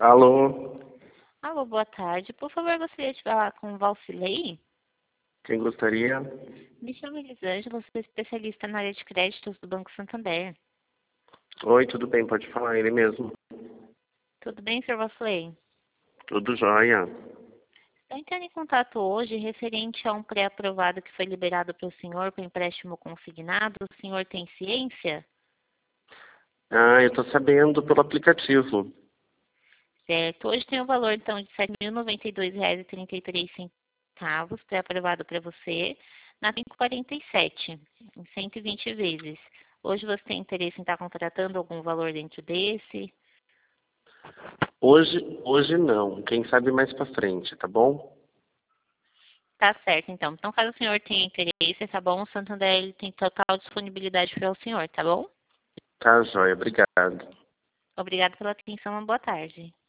Alô, Alô, boa tarde. Por favor, gostaria de falar com o Valcilei? quem gostaria? Me chamo Elisângela, sou especialista na área de créditos do Banco Santander. Oi, tudo bem, pode falar, ele mesmo. Tudo bem, Sr. Valcilei? Tudo jóia. Estou entrando em contato hoje referente a um pré-aprovado que foi liberado para o senhor para empréstimo consignado. O senhor tem ciência? Ah, eu tô sabendo pelo aplicativo. Certo. Hoje tem o valor, então, de R$ 7.092,33, pré-aprovado para você, na 547, em 120 vezes. Hoje você tem interesse em estar contratando algum valor dentro desse? Hoje não, quem sabe mais pra frente, tá bom? Tá certo, então. Então, caso o senhor tenha interesse, tá bom? O Santander ele tem total disponibilidade para o senhor, tá bom? Tá jóia, obrigado. Obrigado pela atenção, uma boa tarde.